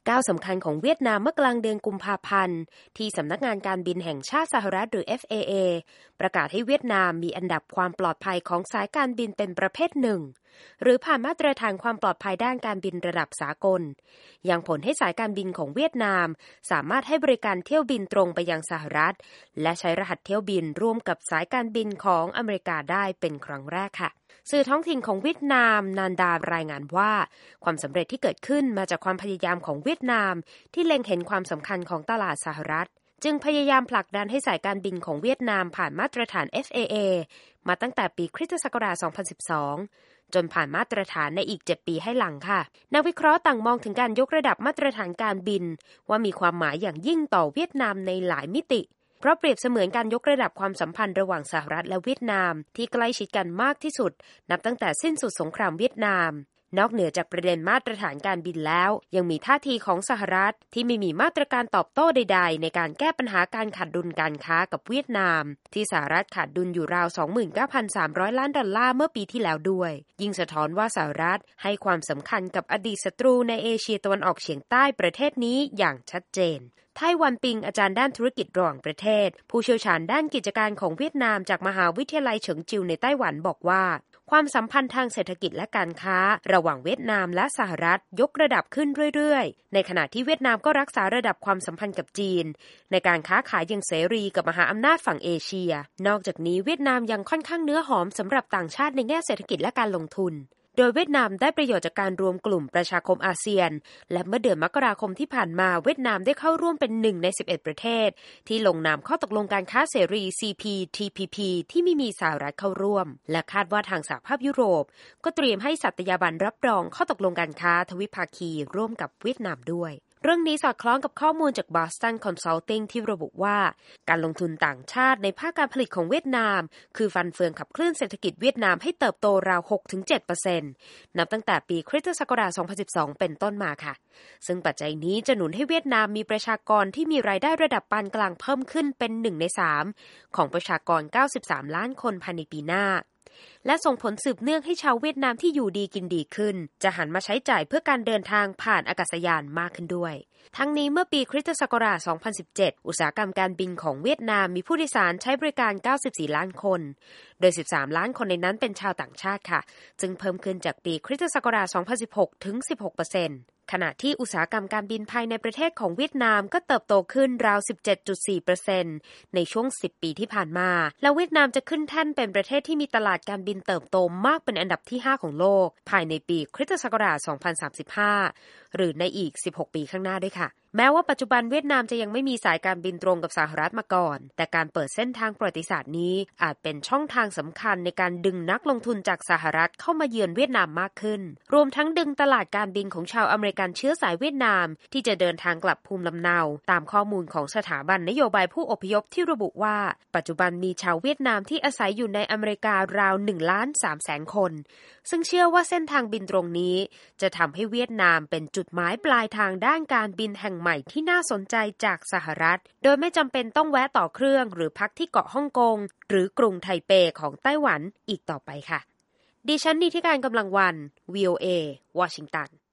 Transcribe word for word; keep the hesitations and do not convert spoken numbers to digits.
ก้าวสำคัญของเวียดนามเมื่อกลางเดือนกุมภาพันธ์ที่สำนักงานการบินแห่งชาติสหรัฐหรือ เอฟ เอ เอ ประกาศให้เวียดนามมีอันดับความปลอดภัยของสายการบินเป็นประเภทหนึ่งหรือผ่านมาตรฐานความปลอดภัยด้านการบินระดับสากลยังผลให้สายการบินของเวียดนามสามารถให้บริการเที่ยวบินตรงไปยังสหรัฐและใช้รหัสเที่ยวบินร่วมกับสายการบินของอเมริกาได้เป็นครั้งแรกค่ะสื่อท้องถิ่นของเวียดนามนานดารายงานว่าความสำเร็จที่เกิดขึ้นมาจากความพยายามของเวียดนามที่เล็งเห็นความสำคัญของตลาดสหรัฐจึงพยายามผลักดันให้สายการบินของเวียดนามผ่านมาตรฐาน เอฟ เอ เอ มาตั้งแต่ปีคริสตศักราช สองพันสิบสอง จนผ่านมาตรฐานในอีก เจ็ด ปีให้หลังค่ะนักวิเคราะห์ต่างมองถึงการยกระดับมาตรฐานการบินว่ามีความหมายอย่างยิ่งต่อเวียดนามในหลายมิติเพราะเปรียบเสมือนการยกระดับความสัมพันธ์ระหว่างสหรัฐและเวียดนามที่ใกล้ชิดกันมากที่สุดนับตั้งแต่สิ้นสุดสงครามเวียดนามนอกเหนือจากประเด็นมาตรฐานการบินแล้วยังมีท่าทีของสหรัฐที่ไม่มีมาตรการตอบโต้ใดๆในการแก้ปัญหาการขาดดุลการค้ากับเวียดนามที่สหรัฐขาดดุลอยู่ราว สองหมื่นเก้าพันสามร้อย ล้านดอลลาร์เมื่อปีที่แล้วด้วยยิ่งสะท้อนว่าสหรัฐให้ความสำคัญกับอดีตศัตรูในเอเชียตะวันออกเฉียงใต้ประเทศนี้อย่างชัดเจนไต้หวันปิงอาจารย์ด้านธุรกิจระหว่างประเทศผู้เชี่ยวชาญด้านกิจการของเวียดนามจากมหาวิทยาลัยเฉิงจิวในไต้หวันบอกว่าความสัมพันธ์ทางเศรษฐกิจและการค้าระหว่างเวียดนามและสหรัฐยกระดับขึ้นเรื่อยๆในขณะที่เวียดนามก็รักษาระดับความสัมพันธ์กับจีนในการค้าขายอย่างเสรีกับมหาอำนาจฝั่งเอเชียนอกจากนี้เวียดนามยังค่อนข้างเนื้อหอมสำหรับต่างชาติในแง่เศรษฐกิจและการลงทุนโดยเวียดนามได้ประโยชน์จากการรวมกลุ่มประชาคมอาเซียนและเมื่อเดือนมกราคมที่ผ่านมาเวียดนามได้เข้าร่วมเป็นหนึ่งในสิบเอ็ดประเทศที่ลงนามข้อตกลงการค้าเสรี ซี พี ที พี พี ที่ไม่มีสหรัฐเข้าร่วมและคาดว่าทางสหภาพยุโรปก็เตรียมให้สัตยาบันรับรองข้อตกลงการค้าทวิภาคีร่วมกับเวียดนามด้วยเรื่องนี้สอดคล้องกับข้อมูลจาก Boston Consulting ที่ระบุว่าการลงทุนต่างชาติในภาคการผลิตของเวียดนามคือฟันเฟืองขับเคลื่อนเศรษฐกิจเวียดนามให้เติบโตราว หกถึงเจ็ดเปอร์เซ็นต์ นับตั้งแต่ปีคริสตศักราช สองพันสิบสอง เป็นต้นมาค่ะซึ่งปัจจัยนี้จะหนุนให้เวียดนามมีประชากรที่มีรายได้ระดับปานกลางเพิ่มขึ้นเป็นหนึ่งในสามของประชากรเก้าสิบสามล้านคนภายในปีหน้าและส่งผลสืบเนื่องให้ชาวเวียดนามที่อยู่ดีกินดีขึ้นจะหันมาใช้จ่ายเพื่อการเดินทางผ่านอากาศยานมากขึ้นด้วยทั้งนี้เมื่อปีคริสตศักราช สองพันสิบเจ็ด อุตสาหกรรมการบินของเวียดนามมีผู้โดยสารใช้บริการ เก้าสิบสี่ ล้านคนโดย สิบสาม ล้านคนในนั้นเป็นชาวต่างชาติค่ะจึงเพิ่มขึ้นจากปีคริสตศักราช สองพันสิบหก ถึง สิบหกเปอร์เซ็นต์ขณะที่อุตสาหกรรมการบินภายในประเทศของเวียดนามก็เติบโตขึ้นราว สิบเจ็ดจุดสี่เปอร์เซ็นต์ ในช่วงสิบปีที่ผ่านมาและเวียดนามจะขึ้นแท่นเป็นประเทศที่มีตลาดการบินเติบโตมากเป็นอันดับที่ห้าของโลกภายในปีคริสตศักราช สองพันสามสิบห้า หรือในอีกสิบหกปีข้างหน้าด้วยค่ะแม้ว่าปัจจุบันเวียดนามจะยังไม่มีสายการบินตรงกับสหรัฐมาก่อนแต่การเปิดเส้นทางประวัติศาสตร์นี้อาจเป็นช่องทางสำคัญในการดึงนักลงทุนจากสหรัฐเข้ามาเยือนเวียดนามมากขึ้นรวมทั้งดึงตลาดการบินของชาวอเมริกันเชื้อสายเวียดนามที่จะเดินทางกลับภูมิลำเนาตามข้อมูลของสถาบันนโยบายผู้อพยพที่ระบุว่าปัจจุบันมีชาวเวียดนามที่อาศัยอยู่ในอเมริการาว หนึ่งล้านสามแสน คนซึ่งเชื่อว่าเส้นทางบินตรงนี้จะทำให้เวียดนามเป็นจุดหมายปลายทางด้านการบินแห่งใหม่ที่น่าสนใจจากสหรัฐโดยไม่จำเป็นต้องแวะต่อเครื่องหรือพักที่เกาะฮ่องกงหรือกรุงไทเปของไต้หวันอีกต่อไปค่ะดิฉันนิติการกำลังวัน วี โอ เอ วอชิงตัน